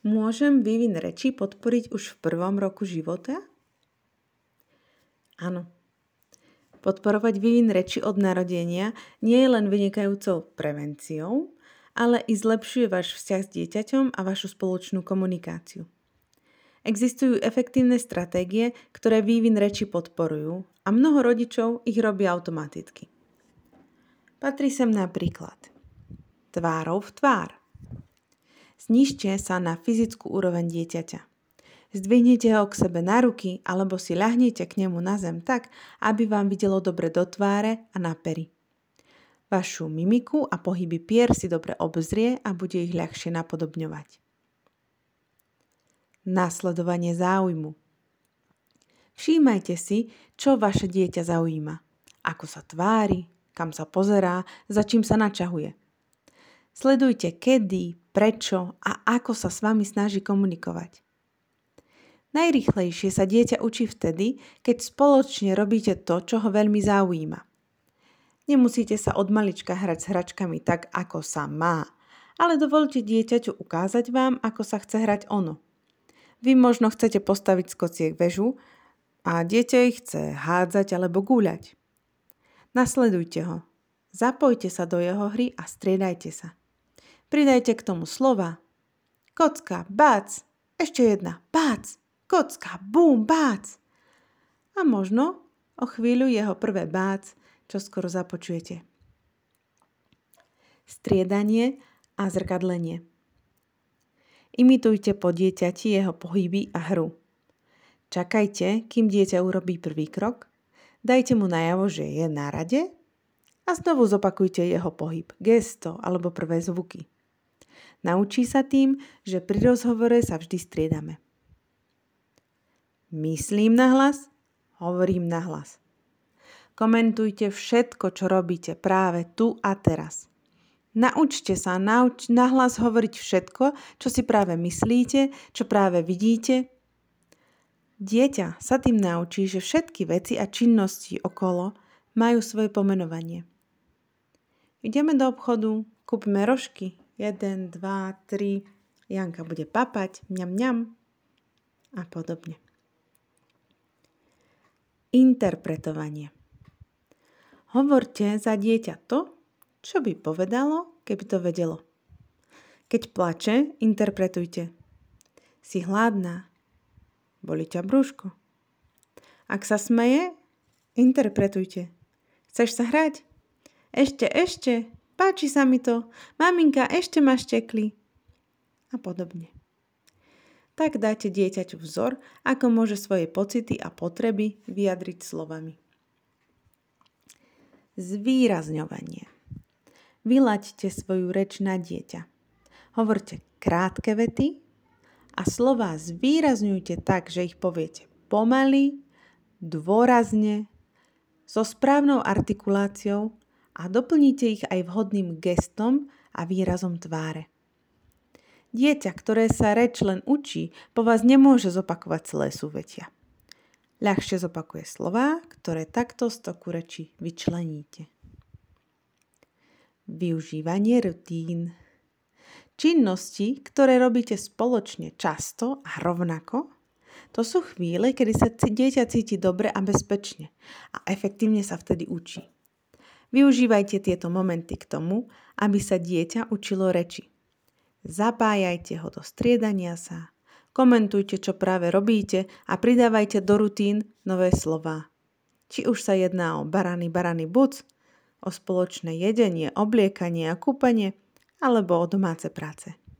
Môžem vývin reči podporiť už v prvom roku života? Áno. Podporovať vývin reči od narodenia nie je len vynikajúcou prevenciou, ale i zlepšuje váš vzťah s dieťaťom a vašu spoločnú komunikáciu. Existujú efektívne stratégie, ktoré vývin reči podporujú a mnoho rodičov ich robí automaticky. Patrí sem napríklad tvárou v tvár. Znižte sa na fyzickú úroveň dieťaťa. Zdvihnite ho k sebe na ruky alebo si ľahnite k nemu na zem tak, aby vám videlo dobre do tváre a na pery. Vašu mimiku a pohyby pier si dobre obzrie a bude ich ľahšie napodobňovať. Nasledovanie záujmu. Všímajte si, čo vaše dieťa zaujíma. Ako sa tvári, kam sa pozerá, za čím sa načahuje. Sledujte kedy, prečo a ako sa s vami snaží komunikovať. Najrýchlejšie sa dieťa učí vtedy, keď spoločne robíte to, čo ho veľmi zaujíma. Nemusíte sa od malička hrať s hračkami tak, ako sa má, ale dovolte dieťaťu ukázať vám, ako sa chce hrať ono. Vy možno chcete postaviť z kociek väžu a dieťa ich chce hádzať alebo gúľať. Nasledujte ho. Zapojte sa do jeho hry a striedajte sa. Pridajte k tomu slova. Kocka, bác, ešte jedna, bác, kocka, bum, bác. A možno o chvíľu jeho prvé bác, čo skoro započujete. Striedanie a zrkadlenie. Imitujte po dieťati jeho pohyby a hru. Čakajte, kým dieťa urobí prvý krok, dajte mu najavo, že je na rade a znovu zopakujte jeho pohyb, gesto alebo prvé zvuky. Naučí sa tým, že pri rozhovore sa vždy striedame. Myslím nahlas, hovorím nahlas. Komentujte všetko, čo robíte práve tu a teraz. Naučte sa nahlas hovoriť všetko, čo si práve myslíte, čo práve vidíte. Dieťa sa tým naučí, že všetky veci a činnosti okolo majú svoje pomenovanie. Ideme do obchodu, kúpime rožky. 1, 2, 3. Janka bude papať, mňam, mňam a podobne. Interpretovanie. Hovorte za dieťa to, čo by povedalo, keby to vedelo. Keď plače, interpretujte. Si hladná. Bolí ťa brúško. Ak sa smeje, interpretujte. Chceš sa hrať? Ešte. Páči sa mi to. Maminka, ešte ma štekli. A podobne. Tak dáte dieťaťu vzor, ako môže svoje pocity a potreby vyjadriť slovami. Zvýrazňovanie. Vylaďte svoju reč na dieťa. Hovorte krátke vety a slová zvýrazňujte tak, že ich poviete pomaly, dôrazne, so správnou artikuláciou a doplníte ich aj vhodným gestom a výrazom tváre. Dieťa, ktoré sa reč len učí, po vás nemôže zopakovať celé súvetia. Ľahšie zopakuje slová, ktoré takto z toku reči vyčleníte. Využívanie rutín. Činnosti, ktoré robíte spoločne často a rovnako, to sú chvíle, kedy sa dieťa cíti dobre a bezpečne a efektívne sa vtedy učí. Využívajte tieto momenty k tomu, aby sa dieťa učilo reči. Zapájajte ho do striedania sa, komentujte, čo práve robíte a pridávajte do rutín nové slová. Či už sa jedná o barany buc, o spoločné jedenie, obliekanie a kúpanie, alebo o domáce práce.